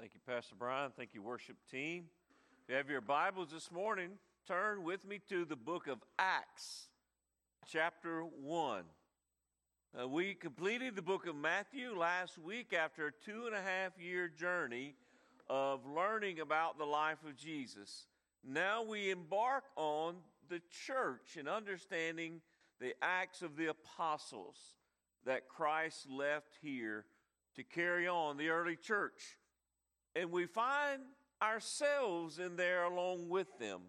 Thank you, Pastor Brian. Thank you, worship team. If you have your Bibles this morning, turn with me to the book of Acts, chapter 1. We completed the book of Matthew last week after a 2.5-year journey of learning about the life of Jesus. Now we embark on the church and understanding the acts of the apostles that Christ left here to carry on the early church. And we find ourselves in there along with them.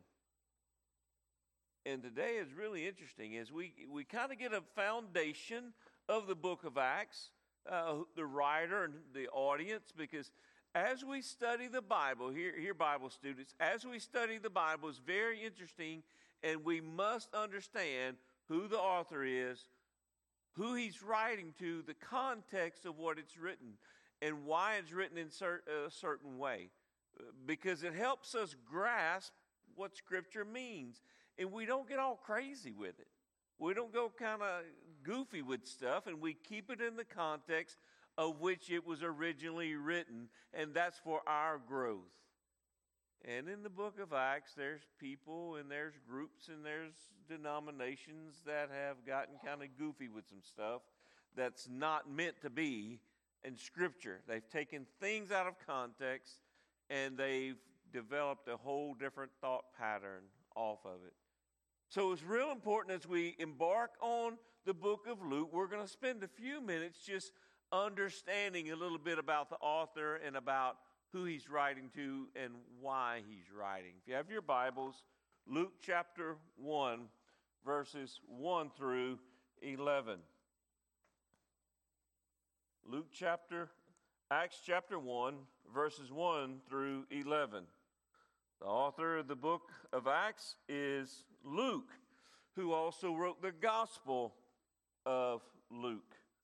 And today is really interesting as we kind of get a foundation of the book of Acts, the writer and the audience, because as we study the Bible, here Bible students, as we study the Bible, it's very interesting, and we must understand who the author is, who he's writing to, the context of what it's written, and why it's written in a certain way, because it helps us grasp what Scripture means, and we don't get all crazy with it. We don't go kind of goofy with stuff, and we keep it in the context of which it was originally written, and that's for our growth. And in the book of Acts, there's people and there's groups and there's denominations that have gotten kind of goofy with some stuff that's not meant to be in Scripture. They've taken things out of context and they've developed a whole different thought pattern off of it. So it's real important as we embark on the book of Luke, we're going to spend a few minutes just understanding a little bit about the author and about who he's writing to and why he's writing. If you have your Bibles, Luke chapter 1, verses 1 through 11. Acts chapter 1, verses 1 through 11. The author of the book of Acts is Luke, who also wrote the Gospel of Luke.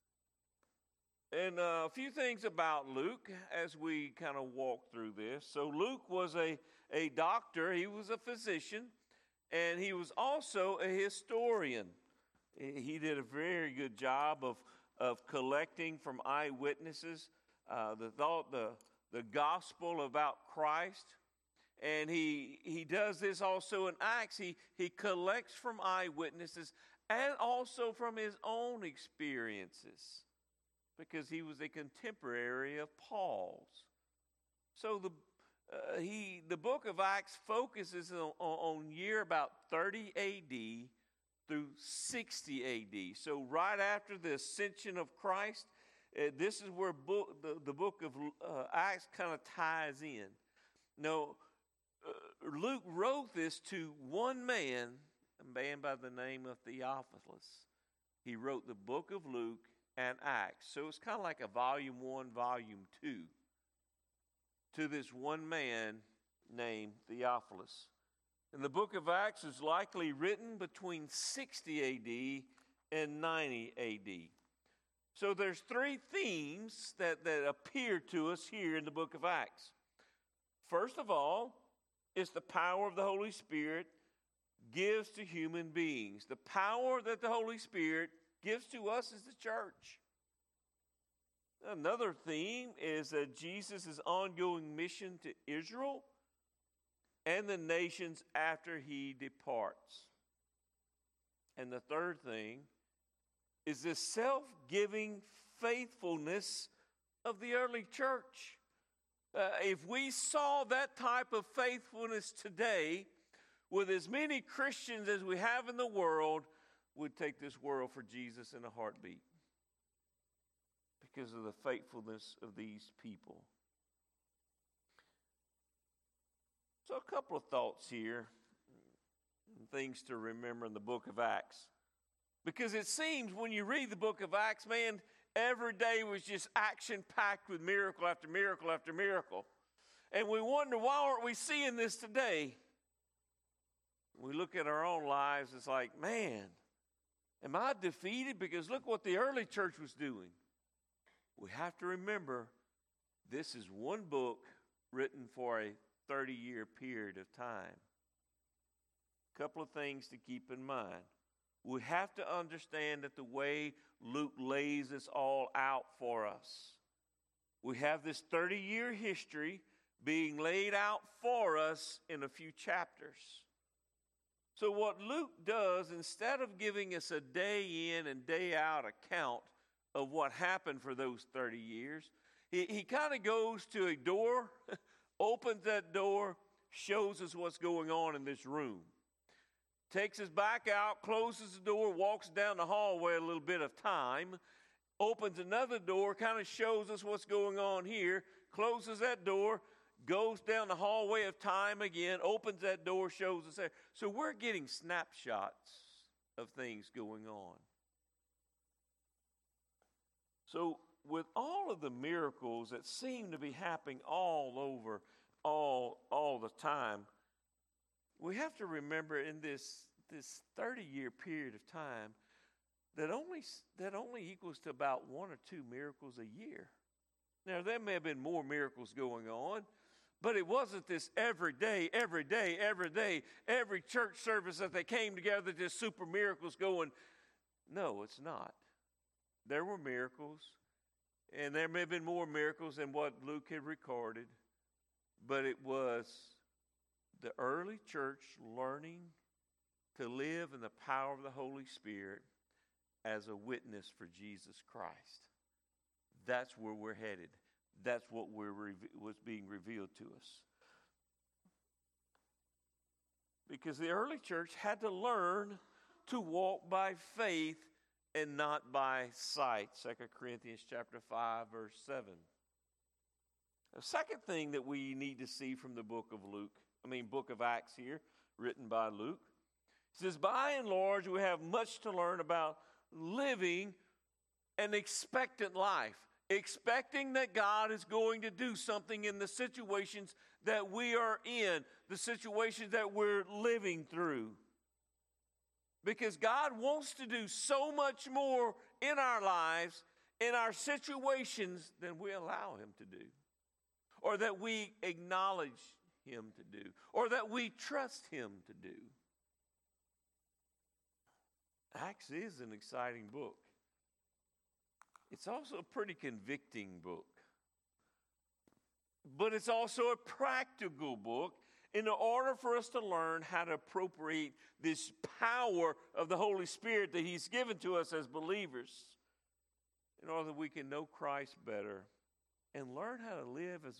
And a few things about Luke as we kind of walk through this. So Luke was a doctor, he was a physician, and he was also a historian. He did a very good job of collecting from eyewitnesses the gospel about Christ. And he does this also in Acts. He collects from eyewitnesses and also from his own experiences, because he was a contemporary of Paul's. So the book of Acts focuses on year about 30 A.D. through 60 A.D. So right after the ascension of Christ, this is where the book of Acts kind of ties in. Now, Luke wrote this to one man, a man by the name of Theophilus. He wrote the book of Luke and Acts. So it's kind of like a volume 1, volume 2 to this one man named Theophilus. And the book of Acts is likely written between 60 A.D. and 90 A.D. So there's three themes that appear to us here in the book of Acts. First of all, it's the power of the Holy Spirit gives to human beings. The power that the Holy Spirit gives to us as the church. Another theme is that Jesus' ongoing mission to Israel and the nations after he departs. And the third thing is the self-giving faithfulness of the early church. If we saw that type of faithfulness today, with as many Christians as we have in the world, we'd take this world for Jesus in a heartbeat because of the faithfulness of these people. So a couple of thoughts here, things to remember in the book of Acts. Because it seems when you read the book of Acts, man, every day was just action-packed with miracle after miracle after miracle. And we wonder, why aren't we seeing this today? We look at our own lives, it's like, man, am I defeated? Because look what the early church was doing. We have to remember, this is one book written for a 30-year period of time. A couple of things to keep in mind. We have to understand that the way Luke lays this all out for us, We have this 30-year history being laid out for us in a few chapters. So what Luke does, instead of giving us a day in and day out account of what happened for those 30 years, he kind of goes to a door, opens that door, shows us what's going on in this room. Takes us back out, closes the door, walks down the hallway a little bit of time, opens another door, kind of shows us what's going on here, closes that door, goes down the hallway of time again, opens that door, shows us there. So we're getting snapshots of things going on. So with all of the miracles that seem to be happening all over, all the time, we have to remember in this 30-year period of time that only equals to about 1 or 2 miracles a year. Now, there may have been more miracles going on, but it wasn't this every day, every church service that they came together, just super miracles going. No, it's not. There were miracles, and there may have been more miracles than what Luke had recorded, but it was the early church learning to live in the power of the Holy Spirit as a witness for Jesus Christ. That's where we're headed. That's what was being revealed to us. Because the early church had to learn to walk by faith and not by sight. 2 Corinthians chapter 5, verse 7. The second thing that we need to see from the book of Acts here, written by Luke, says, by and large, we have much to learn about living an expectant life, expecting that God is going to do something in the situations that we are in, the situations that we're living through. Because God wants to do so much more in our lives, in our situations, than we allow Him to do, or that we acknowledge Him to do, or that we trust Him to do. Acts is an exciting book. It's also a pretty convicting book. But it's also a practical book in order for us to learn how to appropriate this power of the Holy Spirit that He's given to us as believers in order that we can know Christ better and learn how to live as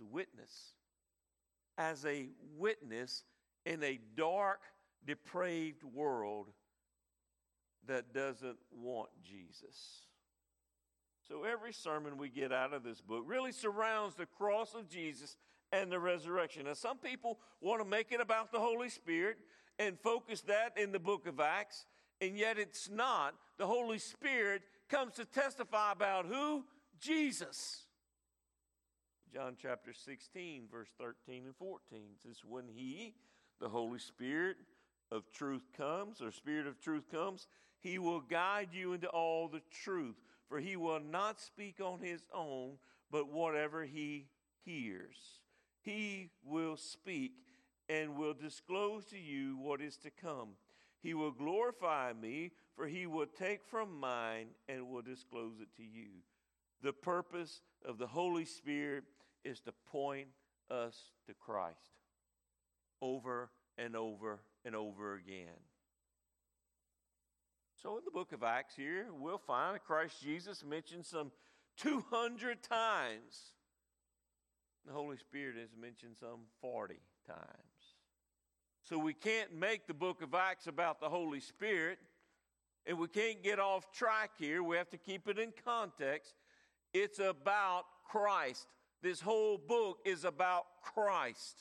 a witness in a dark, depraved world that doesn't want Jesus. So every sermon we get out of this book really surrounds the cross of Jesus and the resurrection. Now, some people want to make it about the Holy Spirit and focus that in the book of Acts, and yet it's not. The Holy Spirit comes to testify about who? Jesus. John chapter 16, verse 13 and 14 says, when He, the Holy Spirit of truth comes, or Spirit of truth comes, He will guide you into all the truth. For He will not speak on His own, but whatever He hears, He will speak and will disclose to you what is to come. He will glorify Me, for He will take from mine and will disclose it to you. The purpose of the Holy Spirit is to point us to Christ over and over and over again. So in the book of Acts here, we'll find that Christ Jesus mentioned some 200 times. The Holy Spirit is mentioned some 40 times. So we can't make the book of Acts about the Holy Spirit, and we can't get off track here. We have to keep it in context. It's about Christ. This whole book is about Christ.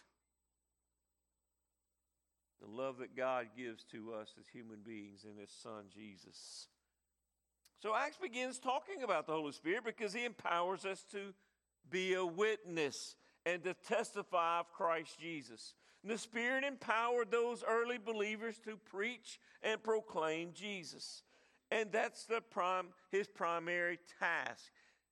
The love that God gives to us as human beings in His Son, Jesus. So Acts begins talking about the Holy Spirit because He empowers us to be a witness and to testify of Christ Jesus. And the Spirit empowered those early believers to preach and proclaim Jesus. And that's His primary task.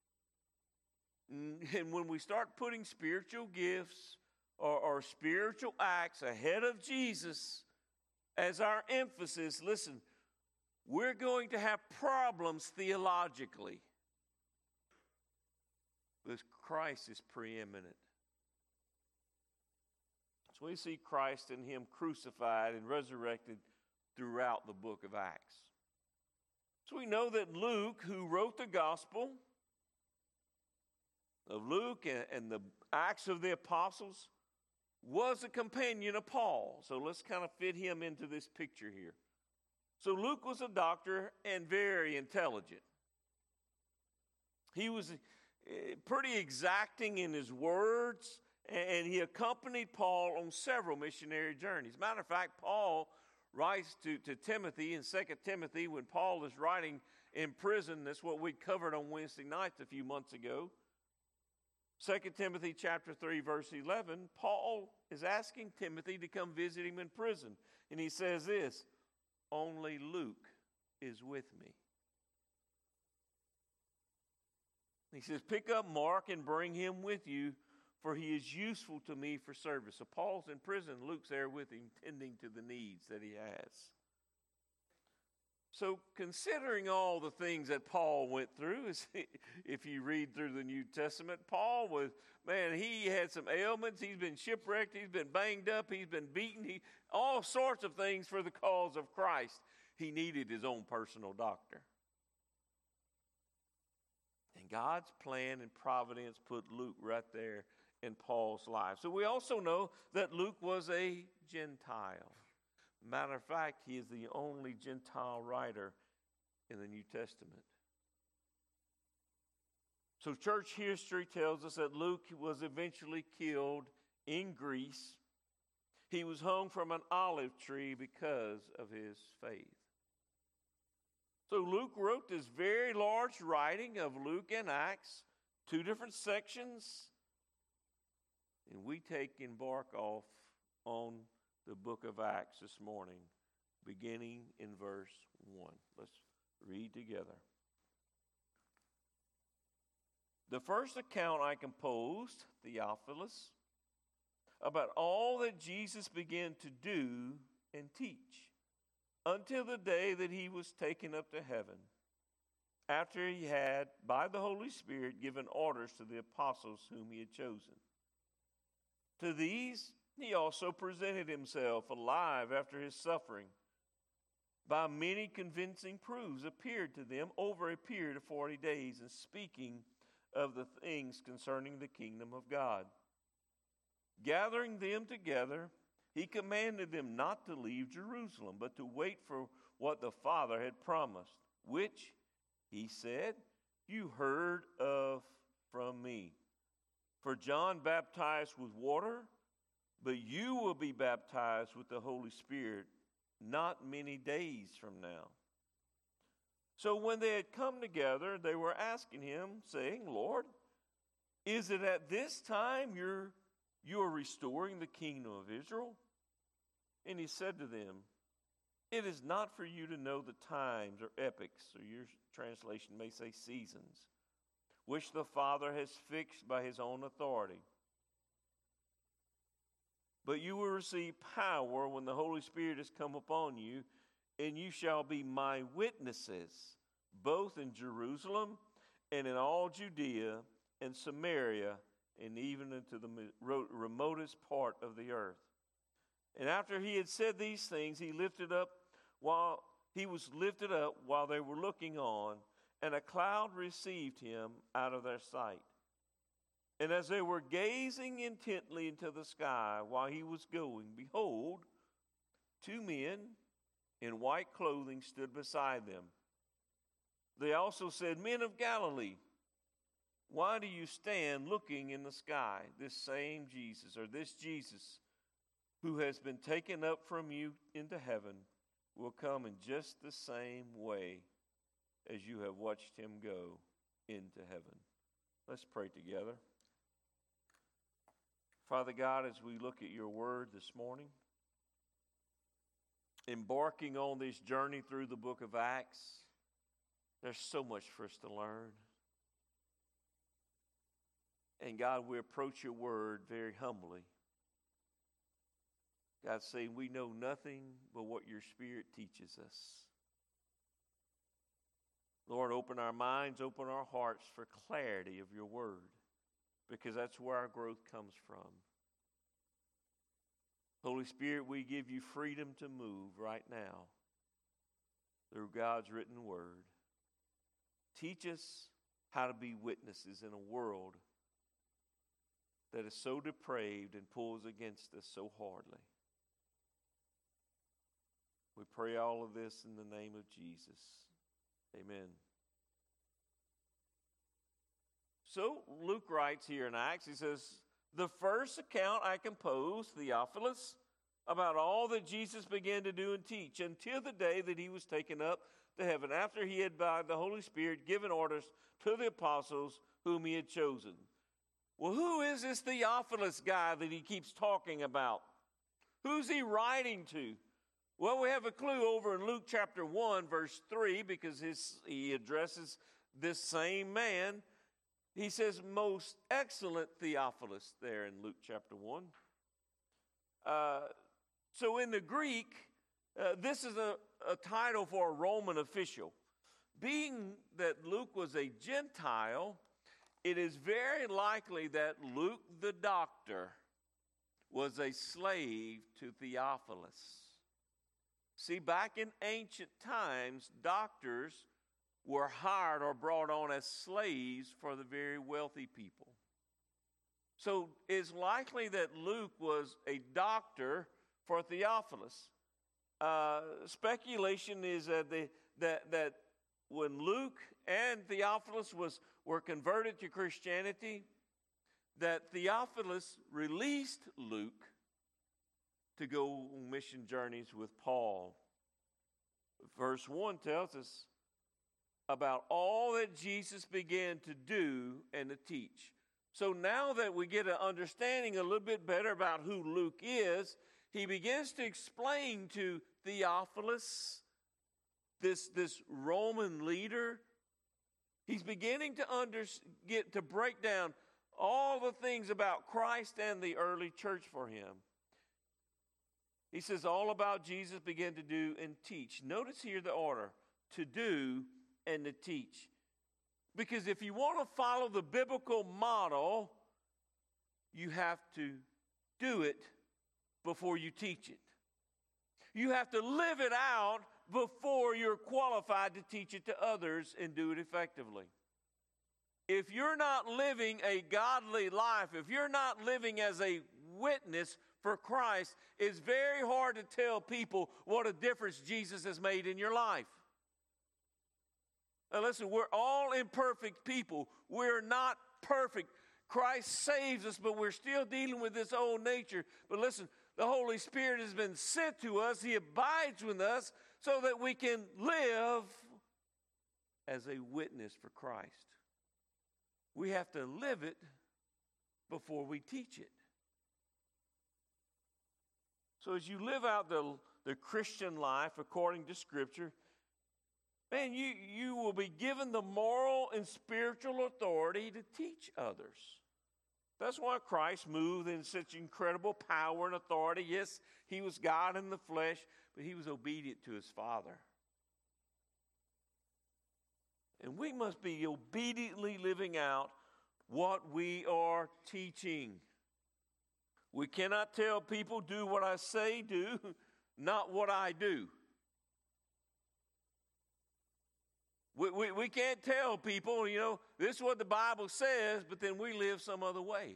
And when we start putting spiritual gifts or spiritual acts ahead of Jesus as our emphasis, listen, we're going to have problems theologically. Because Christ is preeminent. So we see Christ and him crucified and resurrected throughout the book of Acts. So we know that Luke, who wrote the gospel of Luke and the Acts of the Apostles, was a companion of Paul. So let's kind of fit him into this picture here. So Luke was a doctor and very intelligent. He was pretty exacting in his words, and he accompanied Paul on several missionary journeys. Matter of fact, Paul writes to Timothy in 2 Timothy when Paul is writing in prison. That's what we covered on Wednesday nights a few months ago. 2 Timothy chapter 3, verse 11, Paul is asking Timothy to come visit him in prison. And he says this, only Luke is with me. He says, pick up Mark and bring him with you, for he is useful to me for service. So Paul's in prison. Luke's there with him, tending to the needs that he has. So considering all the things that Paul went through, if you read through the New Testament, Paul was, man, he had some ailments. He's been shipwrecked. He's been banged up. He's been beaten. All sorts of things for the cause of Christ. He needed his own personal doctor. And God's plan and providence put Luke right there in Paul's life. So we also know that Luke was a Gentile. Matter of fact, he is the only Gentile writer in the New Testament. So church history tells us that Luke was eventually killed in Greece. He was hung from an olive tree because of his faith. So Luke wrote this very large writing of Luke and Acts, 2 different sections. And we embark off on the book of Acts this morning, beginning in verse 1. Let's read together. The first account I composed, Theophilus, about all that Jesus began to do and teach, until the day that he was taken up to heaven, after he had, by the Holy Spirit, given orders to the apostles whom he had chosen. To these he also presented himself alive after his suffering, by many convincing proofs appeared to them over a period of 40 days, and speaking of the things concerning the kingdom of God. Gathering them together, he commanded them not to leave Jerusalem, but to wait for what the Father had promised, which, he said, you heard of from me. For John baptized with water, but you will be baptized with the Holy Spirit not many days from now. So when they had come together, they were asking him, saying, Lord, is it at this time you are restoring the kingdom of Israel? And he said to them, it is not for you to know the times or epochs, or your translation may say seasons, which the Father has fixed by his own authority. But you will receive power when the Holy Spirit has come upon you, and you shall be my witnesses, both in Jerusalem and in all Judea and Samaria, and even into the remotest part of the earth. And after he had said these things, he was lifted up while they were looking on, and a cloud received him out of their sight. And as they were gazing intently into the sky while he was going, behold, 2 men in white clothing stood beside them. They also said, Men of Galilee, why do you stand looking in the sky? This same Jesus, or this Jesus, who has been taken up from you into heaven, will come in just the same way as you have watched him go into heaven. Let's pray together. Father God, as we look at your word this morning, embarking on this journey through the book of Acts, there's so much for us to learn. And God, we approach your word very humbly. God, saying we know nothing but what your Spirit teaches us. Lord, open our minds, open our hearts for clarity of your word. because that's where our growth comes from. Holy Spirit, we give you freedom to move right now through God's written word. Teach us how to be witnesses in a world that is so depraved and pulls against us so hardly. We pray all of this in the name of Jesus. Amen. So Luke writes here in Acts, he says, the first account I composed, Theophilus, about all that Jesus began to do and teach until the day that he was taken up to heaven, after he had by the Holy Spirit given orders to the apostles whom he had chosen. Well, who is this Theophilus guy that he keeps talking about? Who's he writing to? Well, we have a clue over in Luke chapter 1, verse 3, because he addresses this same man. He says, most excellent Theophilus, there in Luke chapter 1. So in the Greek, this is a title for a Roman official. Being that Luke was a Gentile, it is very likely that Luke the doctor was a slave to Theophilus. See, back in ancient times, doctors were hired or brought on as slaves for the very wealthy people. So it's likely that Luke was a doctor for Theophilus. Speculation is that when Luke and Theophilus were converted to Christianity, that Theophilus released Luke to go on mission journeys with Paul. Verse 1 tells us about all that Jesus began to do and to teach. So now that we get an understanding a little bit better about who Luke is, he begins to explain to Theophilus, this Roman leader, he's beginning to break down all the things about Christ and the early church for him. He says all about Jesus began to do and teach. Notice here the order, to do and to teach. Because if you want to follow the biblical model, you have to do it before you teach it. You have to live it out before you're qualified to teach it to others and do it effectively. If you're not living a godly life, if you're not living as a witness for Christ, it's very hard to tell people what a difference Jesus has made in your life. Now listen, we're all imperfect people. We're not perfect. Christ saves us, but we're still dealing with this old nature. But listen, the Holy Spirit has been sent to us. He abides with us so that we can live as a witness for Christ. We have to live it before we teach it. So as you live out the Christian life according to Scripture, man, you will be given the moral and spiritual authority to teach others. That's why Christ moved in such incredible power and authority. Yes, he was God in the flesh, but he was obedient to his Father. And we must be obediently living out what we are teaching. We cannot tell people, do what I say, do, not what I do. We can't tell people, this is what the Bible says, but then we live some other way.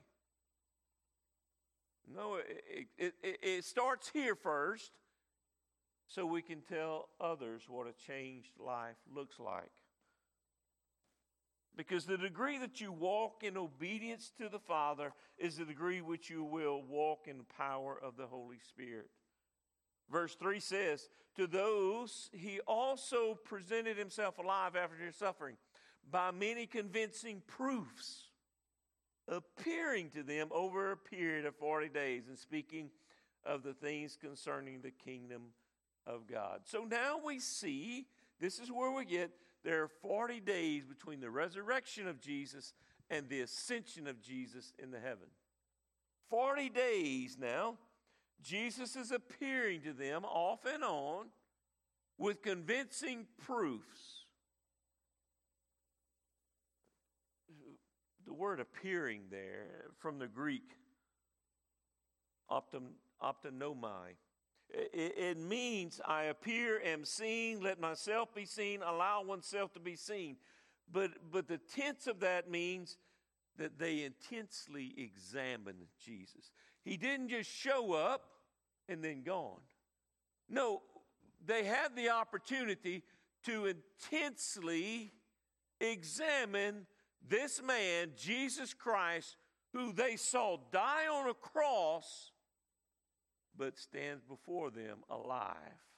No, it starts here first so we can tell others what a changed life looks like. Because the degree that you walk in obedience to the Father is the degree which you will walk in the power of the Holy Spirit. Verse 3 says, to those he also presented himself alive after his suffering by many convincing proofs, appearing to them over a period of 40 days and speaking of the things concerning the kingdom of God. So now we see, this is where we get, there are 40 days between the resurrection of Jesus and the ascension of Jesus into heaven. 40 days now. Jesus is appearing to them off and on with convincing proofs. The word appearing there from the Greek, optonomai. It means I appear, am seen, let myself be seen, allow oneself to be seen. But the tense of that means that they intensely examined Jesus. He didn't just show up and then gone. No, they had the opportunity to intensely examine this man, Jesus Christ, who they saw die on a cross, but stands before them alive.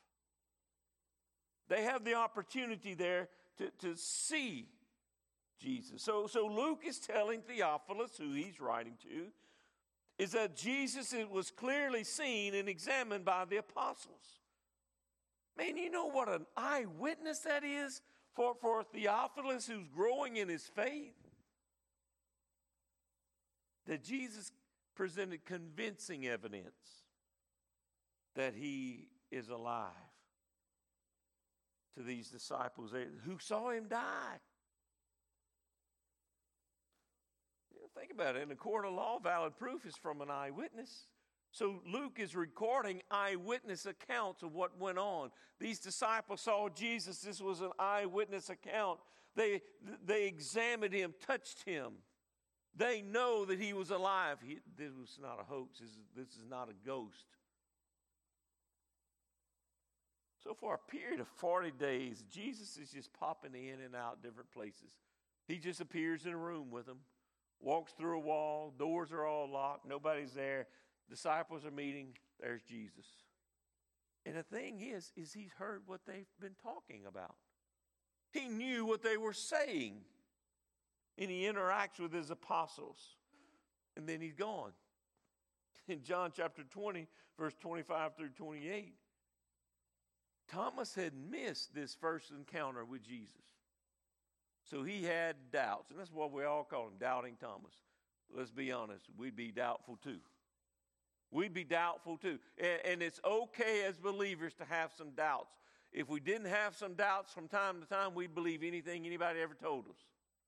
They have the opportunity there to see Jesus. So Luke is telling Theophilus, who he's writing to, is that Jesus was clearly seen and examined by the apostles. Man, you know what an eyewitness that is for Theophilus who's growing in his faith? That Jesus presented convincing evidence that he is alive to these disciples who saw him die. Think about it. In a court of law, valid proof is from an eyewitness. So Luke is recording eyewitness accounts of what went on. These disciples saw Jesus. This was an eyewitness account. They examined him, touched him. They know that he was alive. This was not a hoax. This is not a ghost. So for a period of 40 days, Jesus is just popping in and out different places. He just appears in a room with them, walks through a wall, doors are all locked, nobody's there. Disciples are meeting, there's Jesus. And the thing is he's heard what they've been talking about. He knew what they were saying. And he interacts with his apostles. And then he's gone. In John chapter 20, verse 25 through 28, Thomas had missed this first encounter with Jesus. So he had doubts. And that's what we all call him, Doubting Thomas. Let's be honest, we'd be doubtful too. We'd be doubtful too. And it's okay as believers to have some doubts. If we didn't have some doubts from time to time, we'd believe anything anybody ever told us.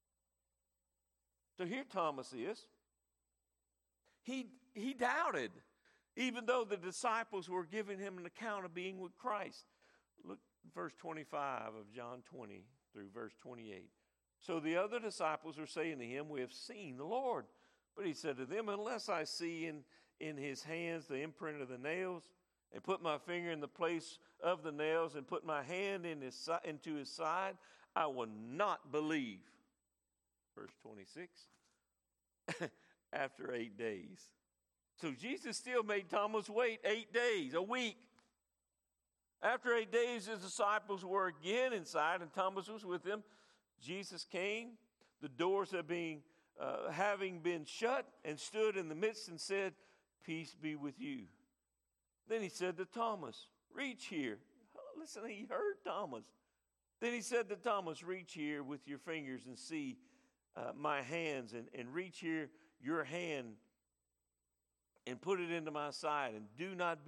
So here Thomas is. He doubted, even though the disciples were giving him an account of being with Christ. Look, verse 25 of John 20 through verse 28. So the other disciples were saying to him, we have seen the Lord. But he said to them, unless I see in his hands the imprint of the nails, and put my finger in the place of the nails, and put my hand into his side, I will not believe. Verse 26. After 8 days. So Jesus still made Thomas wait 8 days, a week. After 8 days, his disciples were again inside, and Thomas was with them. Jesus came, the doors having been shut, and stood in the midst and said, peace be with you. Then he said to Thomas, reach here. Listen, he heard Thomas. Then he said to Thomas, reach here with your fingers and see my hands, and reach here your hand and put it into my side, and do not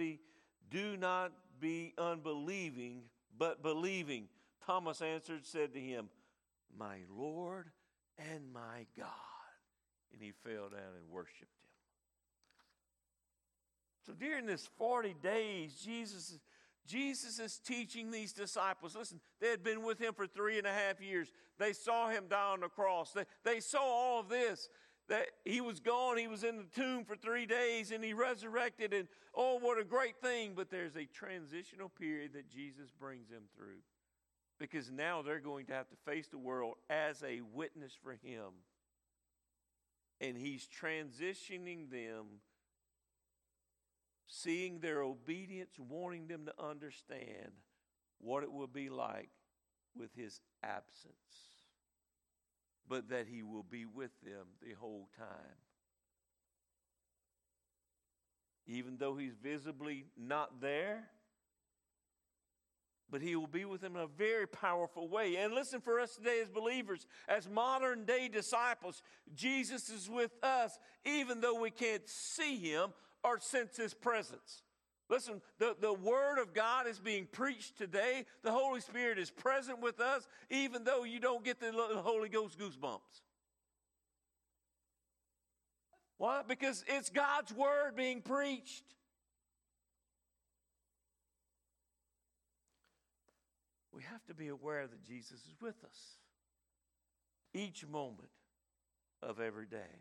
be unbelieving, but believing. Thomas answered, said to him, my Lord and my God. And he fell down and worshiped him. So during this 40 days, Jesus is teaching these disciples. Listen, they had been with him for 3.5 years. They saw him die on the cross. They saw all of this. That he was gone, he was in the tomb for 3 days, and he resurrected, and oh, what a great thing. But there's a transitional period that Jesus brings them through. Because now they're going to have to face the world as a witness for him. And he's transitioning them, seeing their obedience, wanting them to understand what it will be like with his absence. But that he will be with them the whole time. Even though he's visibly not there, but he will be with them in a very powerful way. And listen, for us today as believers, as modern day disciples, Jesus is with us even though we can't see him or sense his presence. Listen, the Word of God is being preached today. The Holy Spirit is present with us, even though you don't get the Holy Ghost goosebumps. Why? Because it's God's word being preached. We have to be aware that Jesus is with us each moment of every day.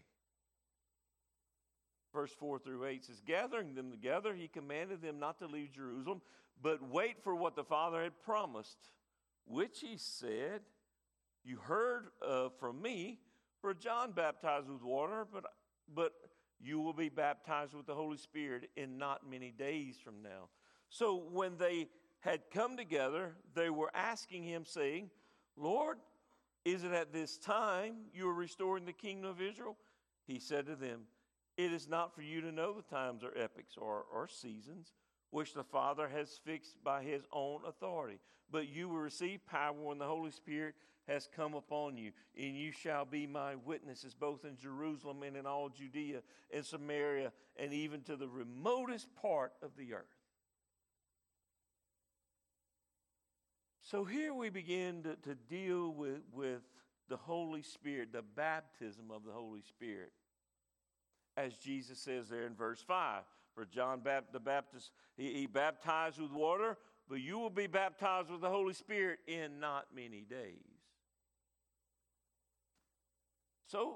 Verse 4 through 8 says, gathering them together, he commanded them not to leave Jerusalem, but wait for what the Father had promised, which he said, you heard from me, for John baptized with water, but you will be baptized with the Holy Spirit in not many days from now. So when they had come together, they were asking him, saying, Lord, is it at this time you are restoring the kingdom of Israel? He said to them, it is not for you to know the times or epochs or seasons, which the Father has fixed by his own authority. But you will receive power when the Holy Spirit has come upon you, and you shall be my witnesses both in Jerusalem and in all Judea and Samaria and even to the remotest part of the earth. So here we begin to deal with the Holy Spirit, the baptism of the Holy Spirit. As Jesus says there in verse 5, for John the Baptist, he baptized with water, but you will be baptized with the Holy Spirit in not many days. So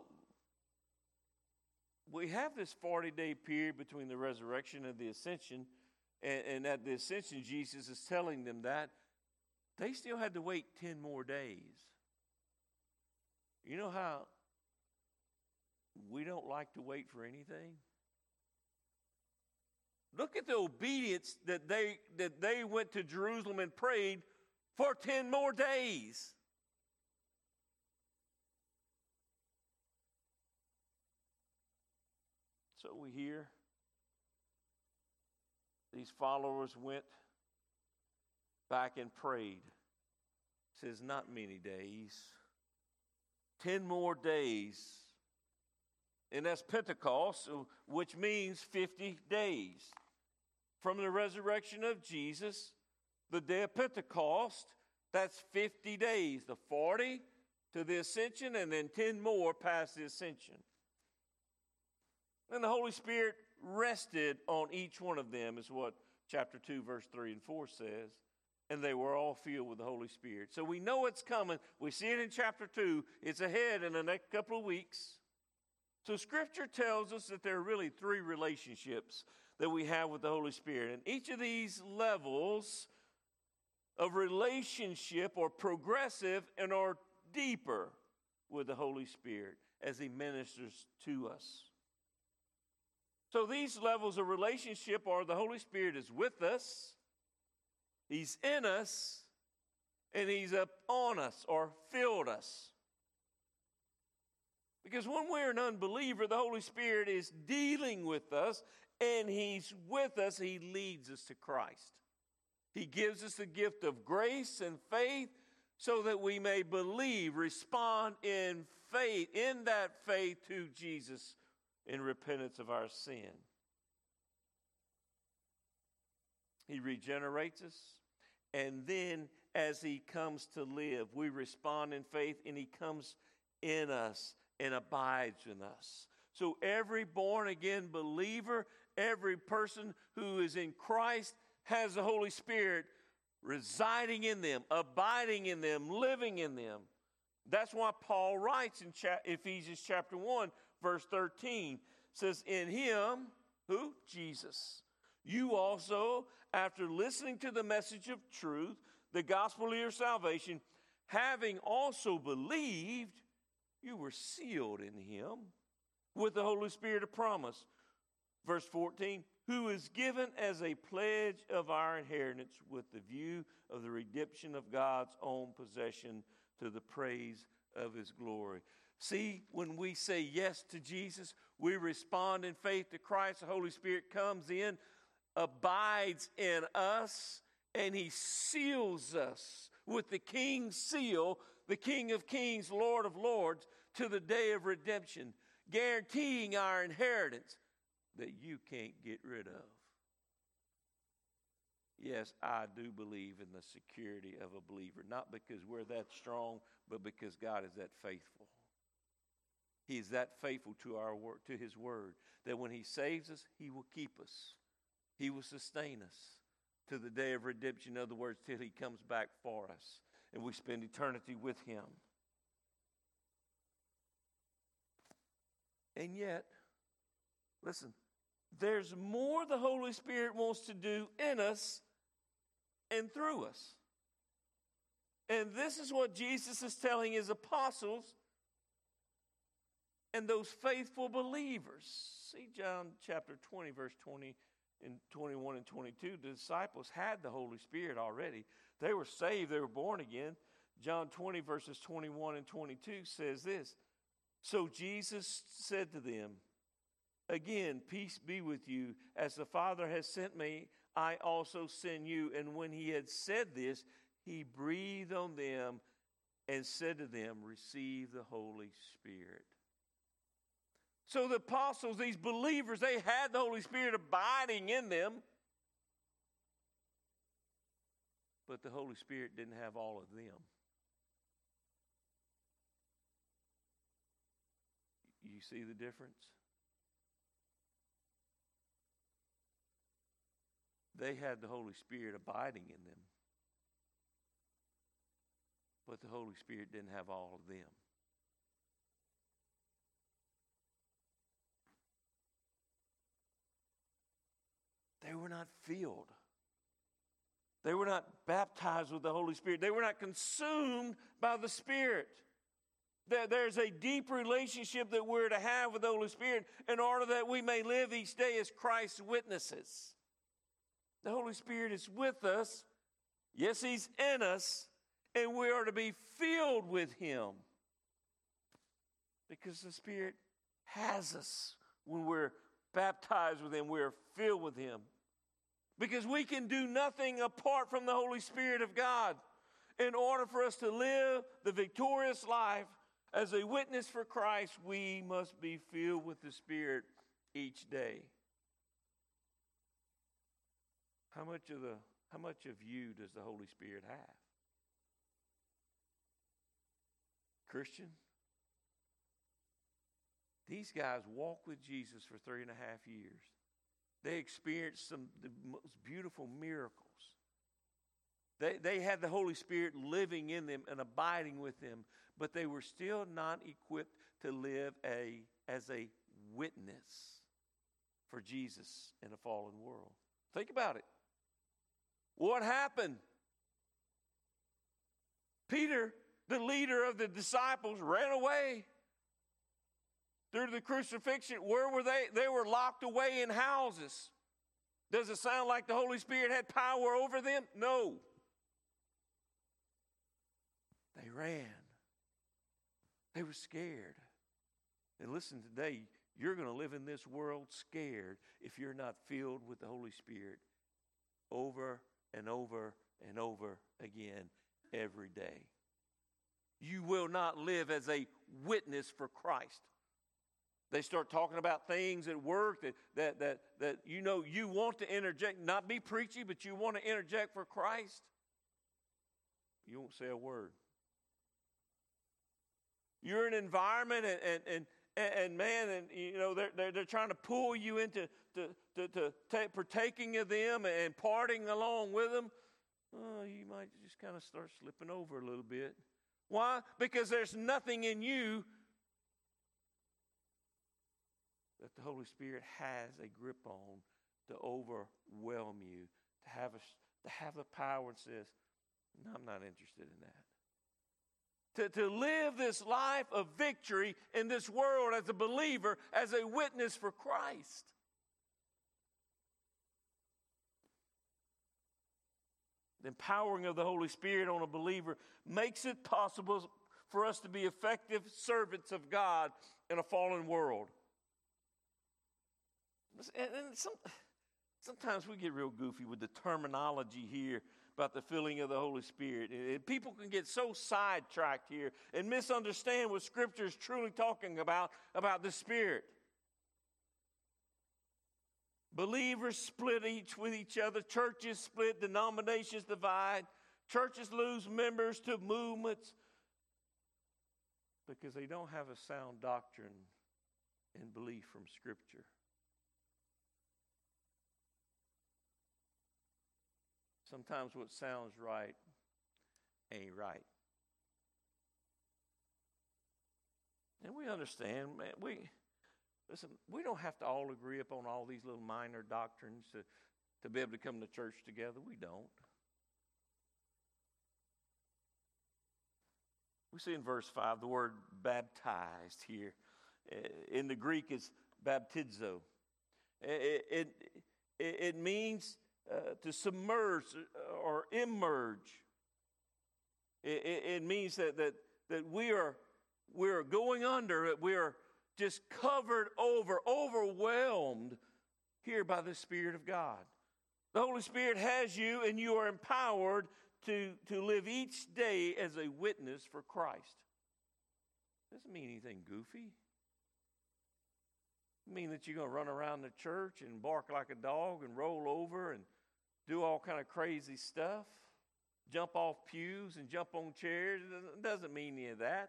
we have this 40-day period between the resurrection and the ascension, and at the ascension, Jesus is telling them that they still had to wait 10 more days. You know how we don't like to wait for anything? Look at the obedience that they went to Jerusalem and prayed for 10 more days. So we hear these followers went back and prayed. It says not many days. 10 more days. And that's Pentecost, which means 50 days. From the resurrection of Jesus, the day of Pentecost, that's 50 days. The 40 to the ascension, and then 10 more past the ascension. And the Holy Spirit rested on each one of them, is what chapter 2, verse 3 and 4 says. And they were all filled with the Holy Spirit. So we know it's coming. We see it in chapter 2. It's ahead in the next couple of weeks. So Scripture tells us that there are really 3 relationships that we have with the Holy Spirit. And each of these levels of relationship are progressive and are deeper with the Holy Spirit as he ministers to us. So these levels of relationship are the Holy Spirit is with us, he's in us, and he's up on us or filled us. Because when we're an unbeliever, the Holy Spirit is dealing with us, and he's with us. He leads us to Christ. He gives us the gift of grace and faith so that we may believe, respond in faith, in that faith to Jesus in repentance of our sin. He regenerates us, and then as he comes to live, we respond in faith, and he comes in us and abides in us. So every born-again believer, every person who is in Christ has the Holy Spirit residing in them, abiding in them, living in them. That's why Paul writes in Ephesians chapter 1, verse 13, says, in him, who? Jesus. You also, after listening to the message of truth, the gospel of your salvation, having also believed, you were sealed in him with the Holy Spirit of promise. Verse 14, who is given as a pledge of our inheritance with the view of the redemption of God's own possession to the praise of his glory. See, when we say yes to Jesus, we respond in faith to Christ. The Holy Spirit comes in, abides in us, and he seals us with the King's seal, the King of Kings, Lord of Lords, to the day of redemption, guaranteeing our inheritance that you can't get rid of. Yes, I do believe in the security of a believer, not because we're that strong, but because God is that faithful. He is that faithful to our word, to his word, that when he saves us, he will keep us. He will sustain us to the day of redemption. In other words, till he comes back for us and we spend eternity with him. And yet, listen, there's more the Holy Spirit wants to do in us and through us. And this is what Jesus is telling his apostles and those faithful believers. See John chapter 20, verse 20 and 21 and 22. The disciples had the Holy Spirit already. They were saved. They were born again. John 20, verses 21 and 22 says this. So Jesus said to them, again, peace be with you. As the Father has sent me, I also send you. And when he had said this, he breathed on them and said to them, receive the Holy Spirit. So the apostles, these believers, they had the Holy Spirit abiding in them. But the Holy Spirit didn't have all of them. You see the difference? They had the Holy Spirit abiding in them. But the Holy Spirit didn't have all of them. They were not filled. They were not baptized with the Holy Spirit. They were not consumed by the Spirit. There's a deep relationship that we're to have with the Holy Spirit in order that we may live each day as Christ's witnesses. The Holy Spirit is with us. Yes, he's in us. And we are to be filled with him. Because the Spirit has us when we're baptized with him. We're filled with him. Because we can do nothing apart from the Holy Spirit of God. In order for us to live the victorious life as a witness for Christ, we must be filled with the Spirit each day. How much of you does the Holy Spirit have? Christian? These guys walked with Jesus for 3.5 years. They experienced some of the most beautiful miracles. They had the Holy Spirit living in them and abiding with them, but they were still not equipped to live as a witness for Jesus in a fallen world. Think about it. What happened? Peter, the leader of the disciples, ran away. Through the crucifixion, where were they? They were locked away in houses. Does it sound like the Holy Spirit had power over them? No. They ran. They were scared. And listen, today, you're going to live in this world scared if you're not filled with the Holy Spirit over and over and over again every day. You will not live as a witness for Christ. They start talking about things at work that you know you want to interject, not be preachy, but you want to interject for Christ. You won't say a word. You're in an environment and man, and you know they're trying to pull you into partaking of them and partying along with them. You might just kind of start slipping over a little bit. Why? Because there's nothing in you that the Holy Spirit has a grip on to overwhelm you, to have the power and says, no, I'm not interested in that. To live this life of victory in this world as a believer, as a witness for Christ. The empowering of the Holy Spirit on a believer makes it possible for us to be effective servants of God in a fallen world. And sometimes we get real goofy with the terminology here about the filling of the Holy Spirit. And people can get so sidetracked here and misunderstand what Scripture is truly talking about the Spirit. Believers split with each other. Churches split. Denominations divide. Churches lose members to movements. Because they don't have a sound doctrine and belief from Scripture. Sometimes what sounds right ain't right. And we understand, man, we don't have to all agree upon all these little minor doctrines to be able to come to church together. We don't. We see in verse 5 the word baptized here. In the Greek, it's baptizo. It means to submerge or immerse. It means that we are going under it. We are just covered over, overwhelmed here by the Spirit of God. The Holy Spirit has you, and you are empowered to live each day as a witness for Christ. Doesn't mean anything goofy. It mean that you're going to run around the church and bark like a dog and roll over and do all kind of crazy stuff, jump off pews and jump on chairs. It doesn't mean any of that.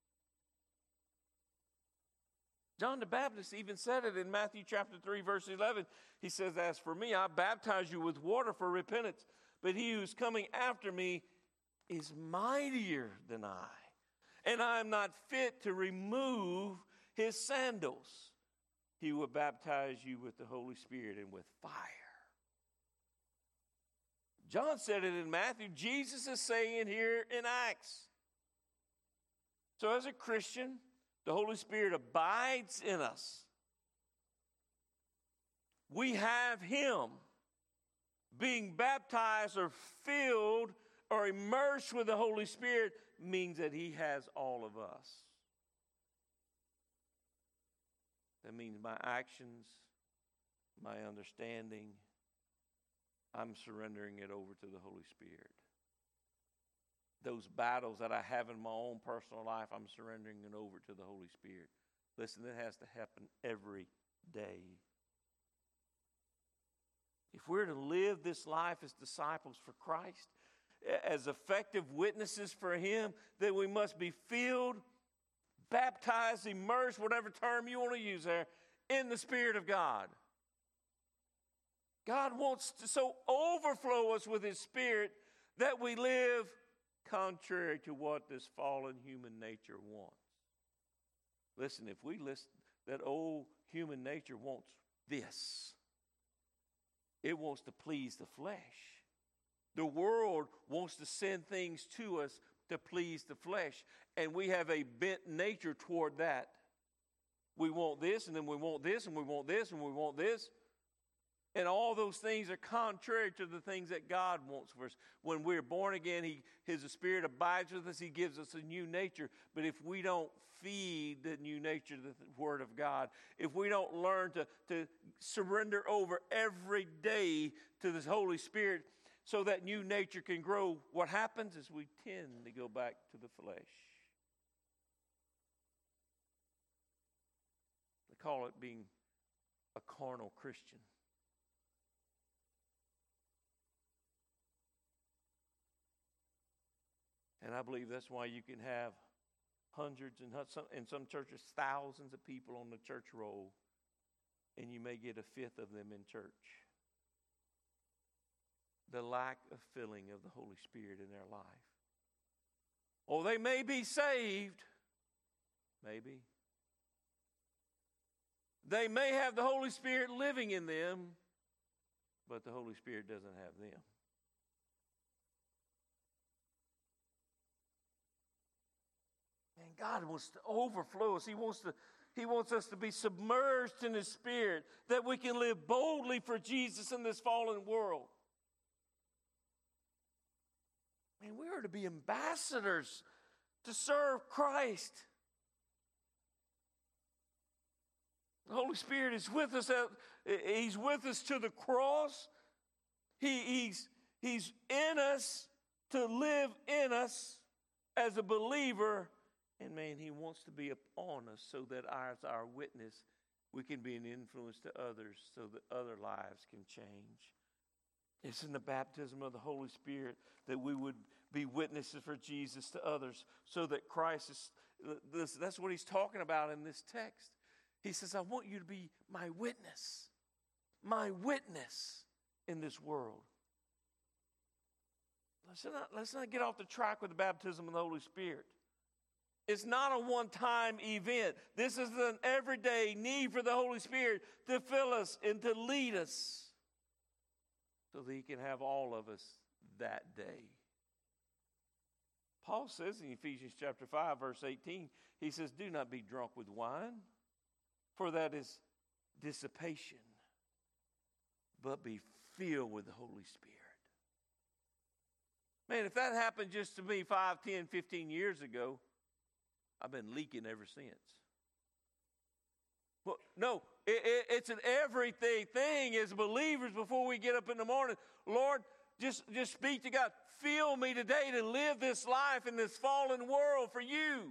John the Baptist even said it in Matthew chapter 3, verse 11. He says, "As for me, I baptize you with water for repentance, but he who's coming after me is mightier than I, and I am not fit to remove his sandals. He will baptize you with the Holy Spirit and with fire." John said it in Matthew. Jesus is saying here in Acts. So as a Christian, the Holy Spirit abides in us. We have him. Being baptized or filled or immersed with the Holy Spirit means that he has all of us. That means my actions, my understanding, I'm surrendering it over to the Holy Spirit. Those battles that I have in my own personal life, I'm surrendering it over to the Holy Spirit. Listen, it has to happen every day. If we're to live this life as disciples for Christ, as effective witnesses for him, then we must be filled, baptized, immersed, whatever term you want to use there, in the Spirit of God. God wants to so overflow us with his Spirit that we live contrary to what this fallen human nature wants. Listen, if we listen, that old human nature wants this. It wants to please the flesh. The world wants to send things to us to please the flesh, and we have a bent nature toward that. We want this, and then we want this, and we want this, and we want this. And all those things are contrary to the things that God wants for us. When we're born again, his Spirit abides with us. He gives us a new nature. But if we don't feed the new nature, the Word of God, if we don't learn to surrender over every day to the Holy Spirit so that new nature can grow, what happens is we tend to go back to the flesh. They call it being a carnal Christian. And I believe that's why you can have hundreds and in some churches, thousands of people on the church roll, and you may get a fifth of them in church. The lack of filling of the Holy Spirit in their life. Oh, they may be saved. Maybe. They may have the Holy Spirit living in them, but the Holy Spirit doesn't have them. And God wants to overflow us. He wants us to be submerged in His Spirit, that we can live boldly for Jesus in this fallen world. And we are to be ambassadors to serve Christ. The Holy Spirit is with us. He's with us to the cross. He's in us to live in us as a believer. And man, He wants to be upon us so that as our witness, we can be an influence to others so that other lives can change. It's in the baptism of the Holy Spirit that we would be witnesses for Jesus to others so that Christ that's what he's talking about in this text. He says, I want you to be my witness in this world. Let's not get off the track with the baptism of the Holy Spirit. It's not a one-time event. This is an everyday need for the Holy Spirit to fill us and to lead us so that he can have all of us that day. Paul says in Ephesians chapter 5, verse 18, he says, do not be drunk with wine, for that is dissipation, but be filled with the Holy Spirit. Man, if that happened just to me 5, 10, 15 years ago, I've been leaking ever since. Well, no, it's an everyday thing as believers before we get up in the morning. Lord, just speak to God. Fill me today to live this life in this fallen world for you.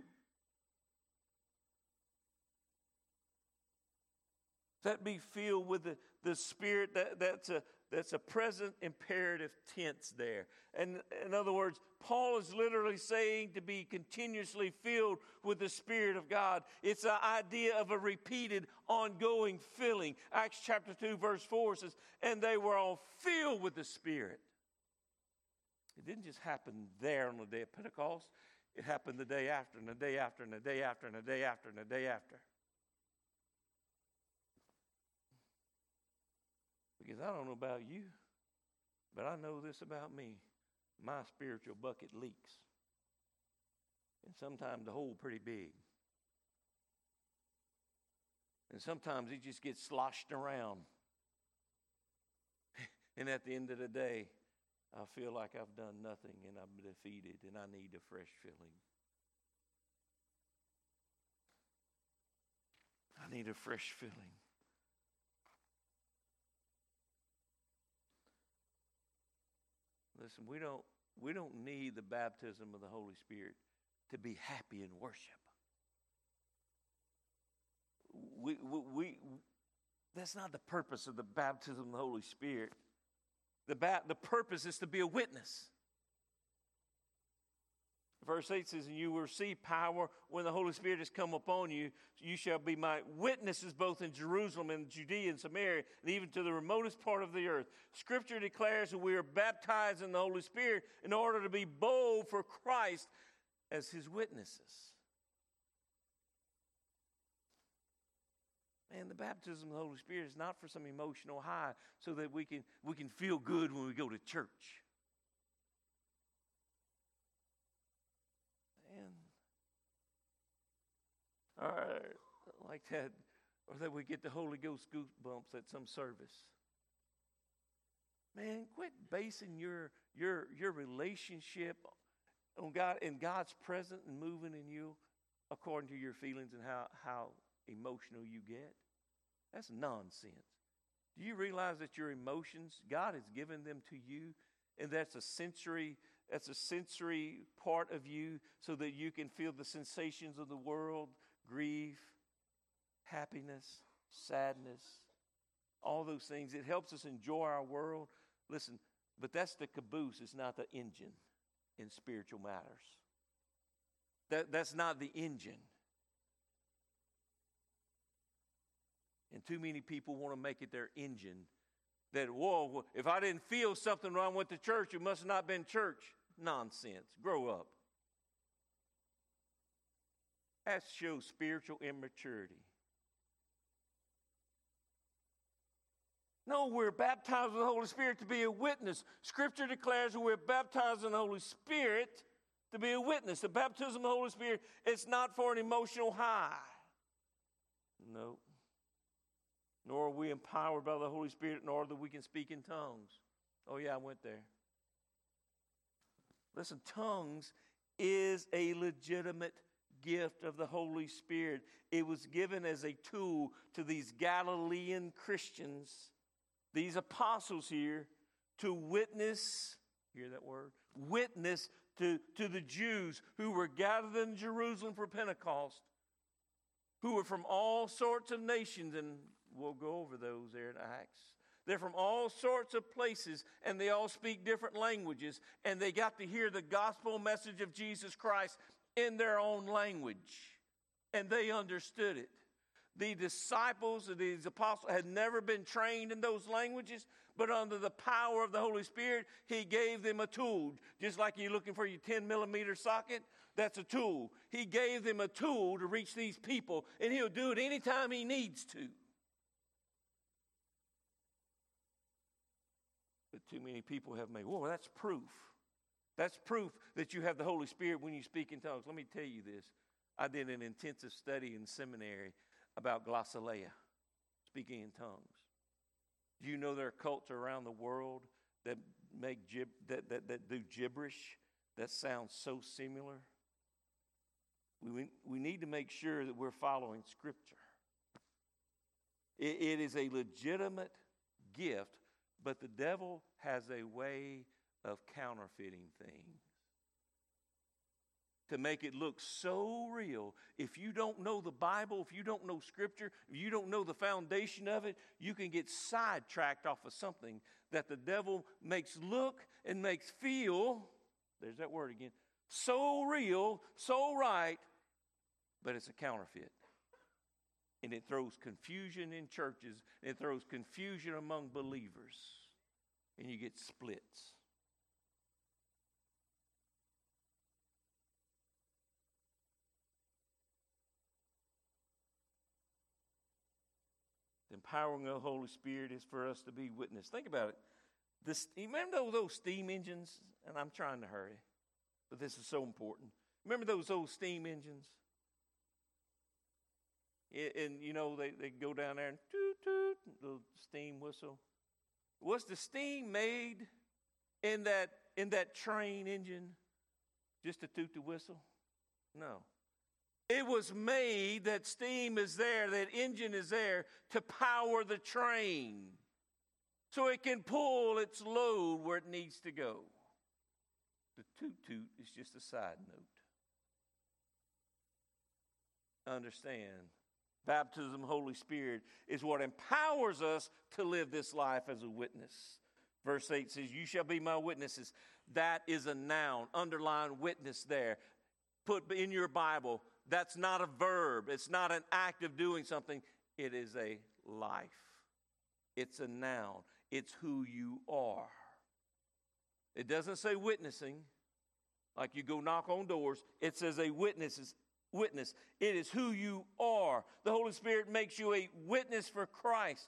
That be filled with the Spirit. That's a present imperative tense there. And in other words, Paul is literally saying to be continuously filled with the Spirit of God. It's the idea of a repeated, ongoing filling. Acts chapter 2, verse 4 says, and they were all filled with the Spirit. It didn't just happen there on the day of Pentecost. It happened the day after, and the day after, and the day after, and the day after, and the day after. Because I don't know about you, but I know this about me. My spiritual bucket leaks. And sometimes the hole pretty big. And sometimes it just gets sloshed around. And at the end of the day, I feel like I've done nothing and I'm defeated and I need a fresh filling. I need a fresh filling. Listen, we don't need the baptism of the Holy Spirit to be happy in worship. That's not the purpose of the baptism of the Holy Spirit. The purpose is to be a witness. Verse 8 says, and you will receive power when the Holy Spirit has come upon you. You shall be my witnesses both in Jerusalem and Judea and Samaria and even to the remotest part of the earth. Scripture declares that we are baptized in the Holy Spirit in order to be bold for Christ as his witnesses. And the baptism of the Holy Spirit is not for some emotional high so that we can feel good when we go to church. All right, like that, or that we get the Holy Ghost goosebumps at some service. Man, quit basing your relationship on God and God's present and moving in you according to your feelings and how emotional you get. That's nonsense. Do you realize that your emotions, God has given them to you, and that's a sensory part of you so that you can feel the sensations of the world, grief, happiness, sadness, all those things. It helps us enjoy our world. Listen, but that's the caboose. It's not the engine in spiritual matters. That's not the engine. And too many people want to make it their engine. That, whoa, if I didn't feel something when I went to church, it must have not been church. Nonsense. Grow up. That shows spiritual immaturity. No, we're baptized with the Holy Spirit to be a witness. Scripture declares that we're baptized in the Holy Spirit to be a witness. The baptism of the Holy Spirit is not for an emotional high. No. Nor are we empowered by the Holy Spirit in order that we can speak in tongues. Oh yeah, I went there. Listen, tongues is a legitimate gift of the Holy Spirit. It was given as a tool to these Galilean Christians, these apostles here, to witness, hear that word? Witness to the Jews who were gathered in Jerusalem for Pentecost, who were from all sorts of nations, and we'll go over those there in Acts. They're from all sorts of places, and they all speak different languages, and they got to hear the gospel message of Jesus Christ in their own language, and they understood it. The disciples of these apostles had never been trained in those languages, but under the power of the Holy Spirit, He gave them a tool. Just like you're looking for your 10-millimeter socket, that's a tool. He gave them a tool to reach these people, and He'll do it anytime He needs to. But too many people have made, whoa, that's proof. That's proof that you have the Holy Spirit when you speak in tongues. Let me tell you this. I did an intensive study in seminary about glossolalia, speaking in tongues. Do you know there are cults around the world that make that do gibberish that sounds so similar? We need to make sure that we're following Scripture. It is a legitimate gift, but the devil has a way of counterfeiting things to make it look so real. If you don't know the Bible, if you don't know Scripture, if you don't know the foundation of it, you can get sidetracked off of something that the devil makes look and makes feel, there's that word again, so real, so right, but it's a counterfeit. And it throws confusion in churches, and it throws confusion among believers, and you get splits. The empowering of the Holy Spirit is for us to be witness. Think about it. You remember those steam engines? And I'm trying to hurry, but this is so important. Remember those old steam engines? And you know, they go down there and toot, toot, the steam whistle. Was the steam made in that train engine just to toot the whistle? No. It was made, that steam is there, that engine is there to power the train so it can pull its load where it needs to go. The toot-toot is just a side note. Understand, baptism of the Holy Spirit is what empowers us to live this life as a witness. Verse 8 says, you shall be my witnesses. That is a noun. Underline witness there. Put in your Bible, that's not a verb. It's not an act of doing something. It is a life. It's a noun. It's who you are. It doesn't say witnessing, like you go knock on doors. It says a witness. It is who you are. The Holy Spirit makes you a witness for Christ.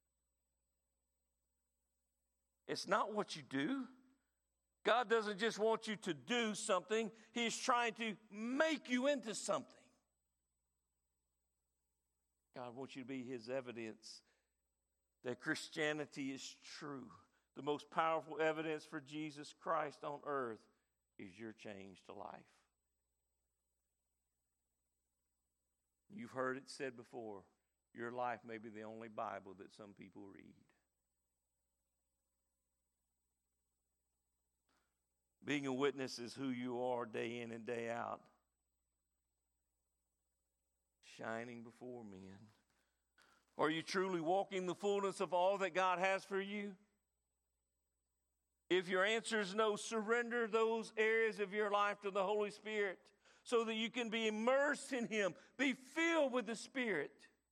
It's not what you do. God doesn't just want you to do something. He's trying to make you into something. God wants you to be His evidence that Christianity is true. The most powerful evidence for Jesus Christ on earth is your change to life. You've heard it said before, your life may be the only Bible that some people read. Being a witness is who you are day in and day out. Shining before men. Are you truly walking the fullness of all that God has for you? If your answer is no, surrender those areas of your life to the Holy Spirit so that you can be immersed in Him. Be filled with the Spirit.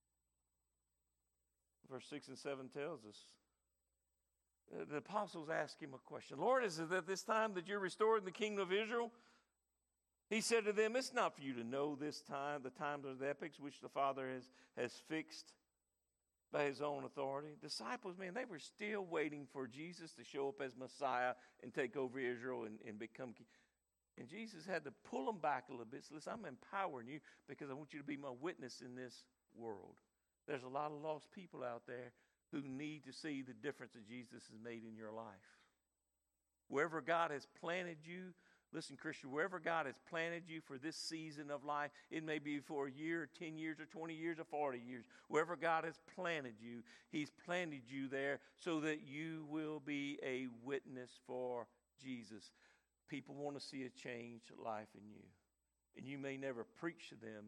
Verse 6 and 7 tells us. The apostles asked Him a question. Lord, is it at this time that you're restoring the kingdom of Israel? He said to them, it's not for you to know this time, the times of the epochs which the Father has fixed by His own authority. Disciples, man, they were still waiting for Jesus to show up as Messiah and take over Israel and become king. And Jesus had to pull them back a little bit. So listen, I'm empowering you because I want you to be my witness in this world. There's a lot of lost people out there who need to see the difference that Jesus has made in your life. Wherever God has planted you, listen, Christian, wherever God has planted you for this season of life, it may be for a year, or 10 years, or 20 years, or 40 years. Wherever God has planted you, He's planted you there so that you will be a witness for Jesus. People want to see a changed life in you. And you may never preach to them.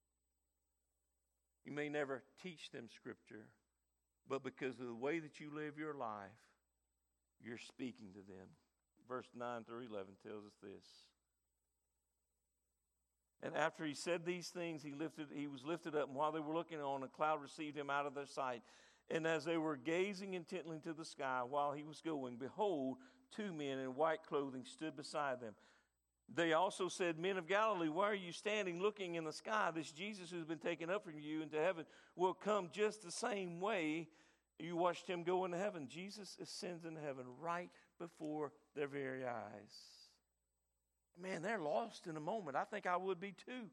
You may never teach them Scripture. But because of the way that you live your life, you're speaking to them. Verse 9 through 11 tells us this. And after he said these things, he was lifted up, and while they were looking on, a cloud received him out of their sight. And as they were gazing intently to the sky while he was going, behold, two men in white clothing stood beside them. They also said, Men of Galilee, why are you standing looking in the sky? This Jesus who's been taken up from you into heaven will come just the same way you watched him go into heaven. Jesus ascends into heaven right before their very eyes. Man, they're lost in a moment. I think I would be too.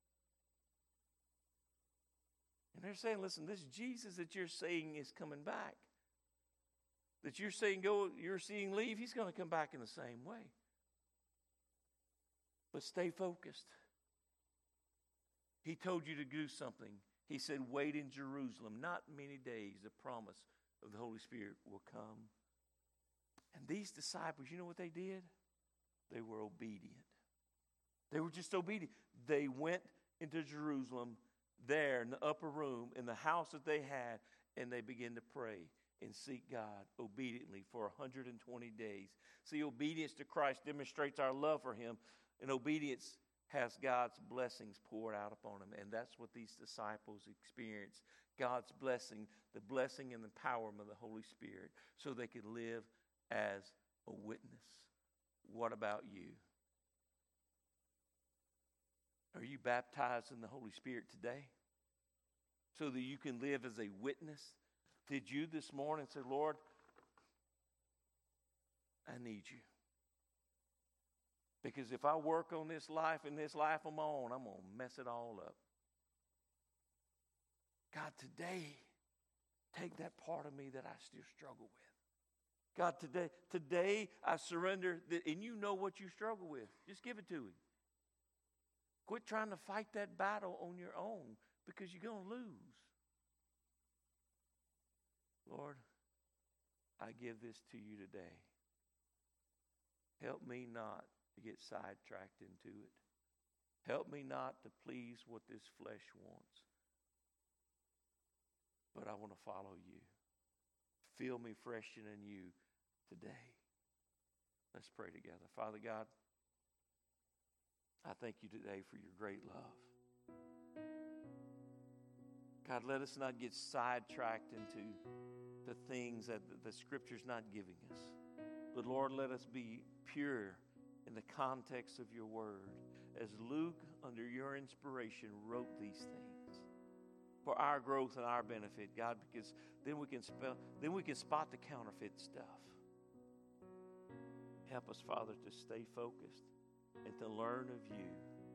And they're saying, listen, this Jesus that you're saying is coming back, that you're saying go, you're seeing leave, he's going to come back in the same way. But stay focused. He told you to do something. He said, wait in Jerusalem. Not many days, the promise of the Holy Spirit will come. And these disciples, you know what they did? They were obedient. They were just obedient. They went into Jerusalem, there in the upper room, in the house that they had, and they began to pray and seek God obediently for 120 days. See, obedience to Christ demonstrates our love for him, and obedience has God's blessings poured out upon them. And that's what these disciples experienced. God's blessing, the blessing and the empowerment of the Holy Spirit, so they could live as a witness. What about you? Are you baptized in the Holy Spirit today so that you can live as a witness? Did you this morning say, Lord, I need you? Because if I work on this life and this life I'm on, I'm going to mess it all up. God, today, take that part of me that I still struggle with. God, today I surrender, and you know what you struggle with. Just give it to him. Quit trying to fight that battle on your own, because you're going to lose. Lord, I give this to you today. Help me not to get sidetracked into it. Help me not to please what this flesh wants. But I want to follow you. Fill me fresh and anew today. Let's pray together. Father God, I thank you today for your great love. God, let us not get sidetracked into the things that the Scripture's not giving us. But Lord, let us be pure in the context of your word, as Luke, under your inspiration, wrote these things for our growth and our benefit, God, because then we can spot the counterfeit stuff. Help us, Father, to stay focused and to learn of you.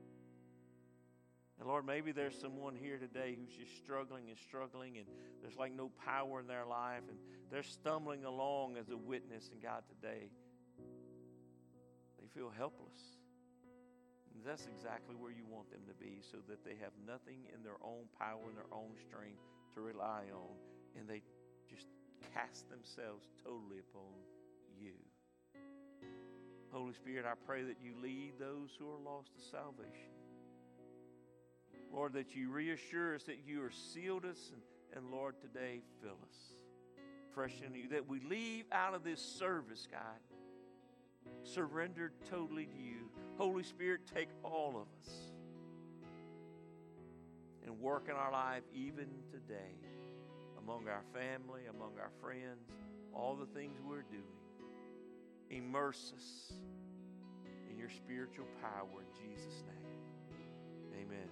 And Lord, maybe there's someone here today who's just struggling and there's like no power in their life, and they're stumbling along as a witness. And God, today, they feel helpless. And that's exactly where you want them to be, so that they have nothing in their own power and their own strength to rely on, and they just cast themselves totally upon you. Holy Spirit, I pray that you lead those who are lost to salvation. Lord, that you reassure us that you are sealed us, and Lord, today fill us fresh in you, that we leave out of this service, God, surrendered totally to you. Holy Spirit, take all of us and work in our life even today, among our family, among our friends, all the things we're doing. Immerse us in your spiritual power in Jesus' name. Amen.